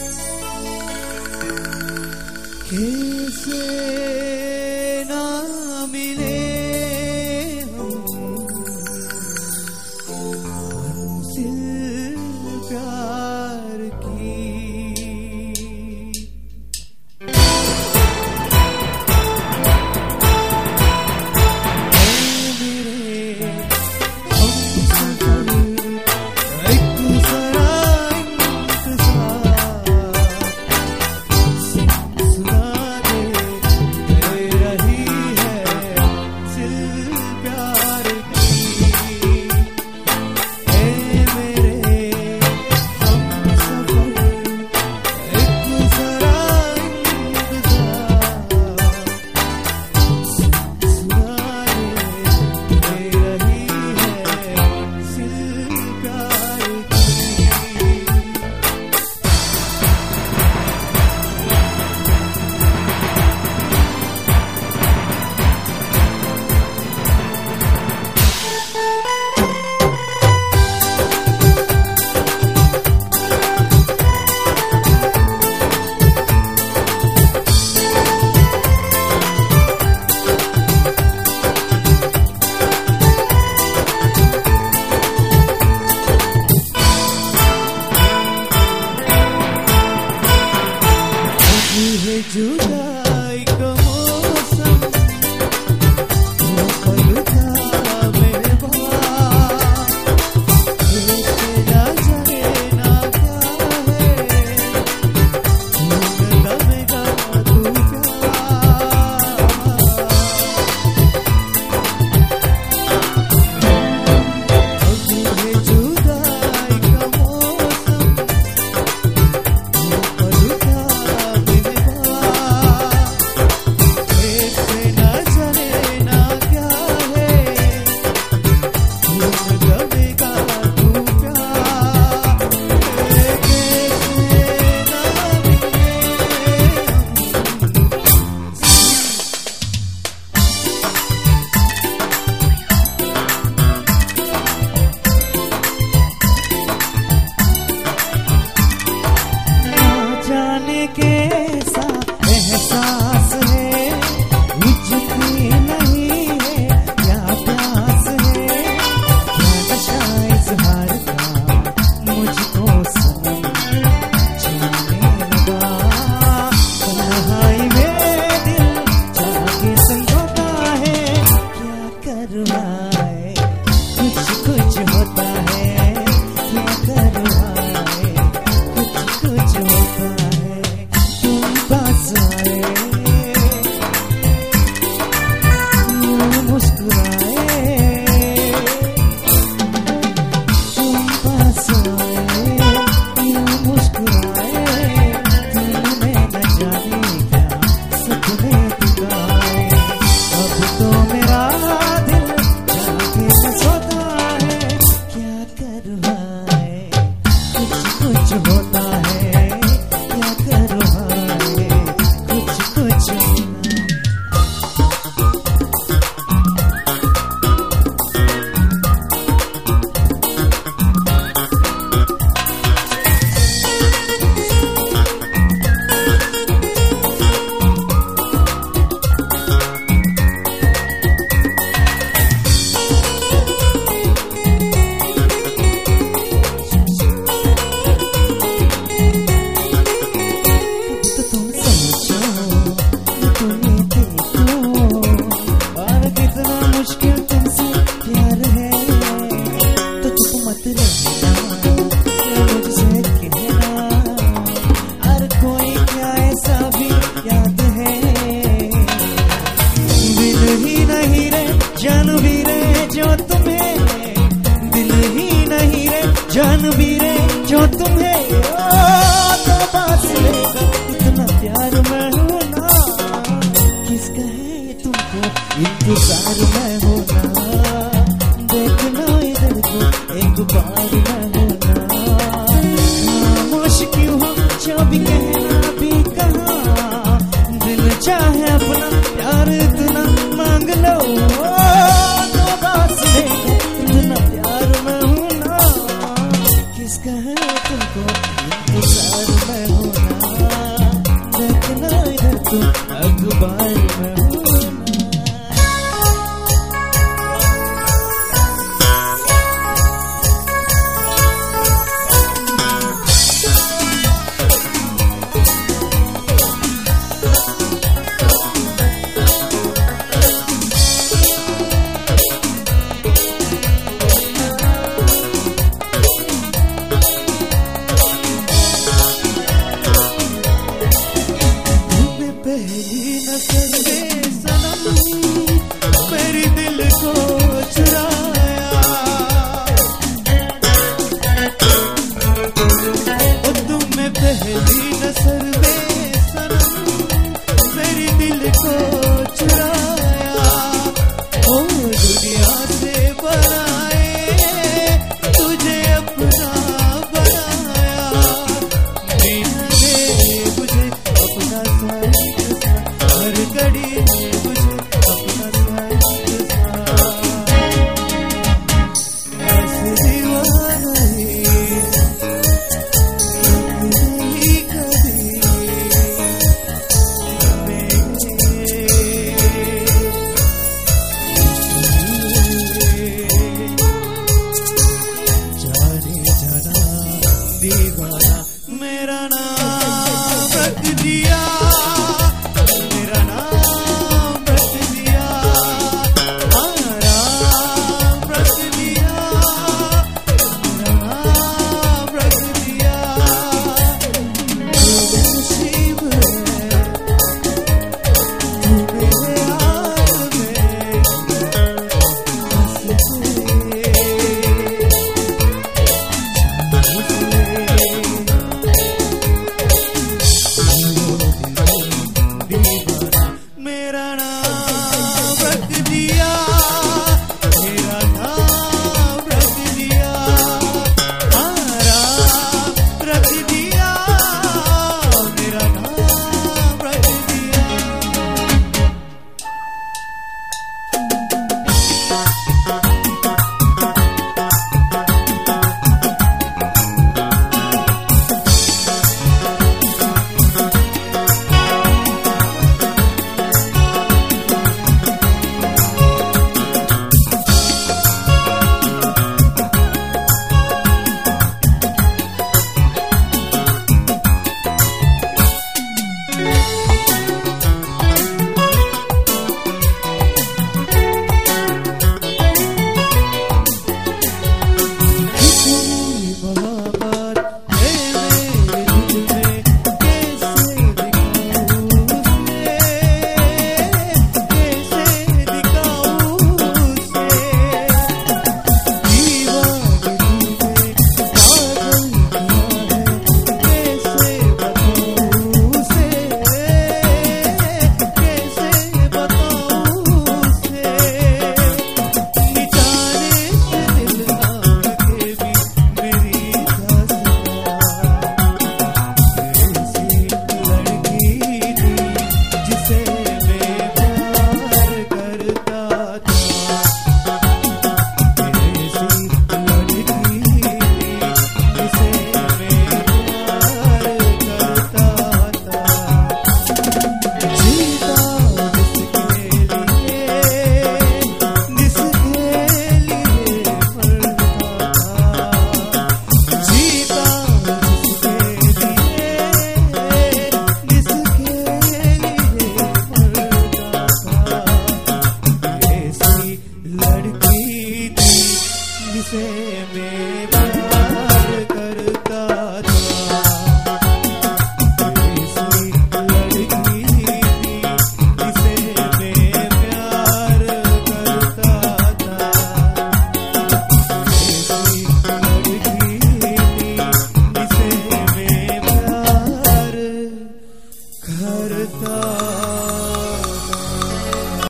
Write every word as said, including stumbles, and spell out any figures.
कैसे ना मिले मंजिल प्यार की। जुदाई का मौसम वो पलटा मेरे बाप, कैसे ना जाने ना क्या है, ढूंढता मेरा तू प्यार। अभी है जुदाई का मौसम वो पलटा मेरे कैसा एहसास है, हिचकी नहीं है क्या प्यास है, क्या नशा इज़हार का मुझको सनम जाने लगा। तन्हाई में दिल जाके संगोता है, क्या करवाए कुछ कुछ होता है, क्या करवाए कुछ कुछ होता है। पास आए मुस्कुराए, तुम पास आए मुस्कुराए, तुमने न जाने क्या सपने दिखाए। अब तो मेरा दिल जाके न सोता है, क्या करवाए कुछ कुछ होता है, क्या करवाए कुछ कुछ। जान भी रे जो तुम्हें तो पास लेगा, इतना प्यार मैं हूँ ना, किसका है तुमको इंतजार मैं हूँ ना। देखना इधर को एक बार मैं हूँ ना, खामोश क्यों हो जो भी कहना भी कहा, दिल चाहे अपना प्यार इतना मांग लो, तो पास लेगा इतना प्यार मैं हूँ ना, किसका है तुमको इंतजार मैं हूँ। तुम अखबार में हो। पहली नजर में सनम मेरी दिल को चुराया, ओ तुमने पहली नजर में सनम मेरी दिल को चुराया, ओ दुनिया से बनाए तुझे अपना बनाया, मैंने मुझे अपना हर घड़ी मुझे अपना ऐसे दीवाना ही कभी जाने जाना दीवाना मेरा नाम रख दिया, मेरा नाम रख दिया, मेरा नाम रख दिया, आराम रख दिया, मेरा नाम रख दिया। लड़की थी जिसे मैं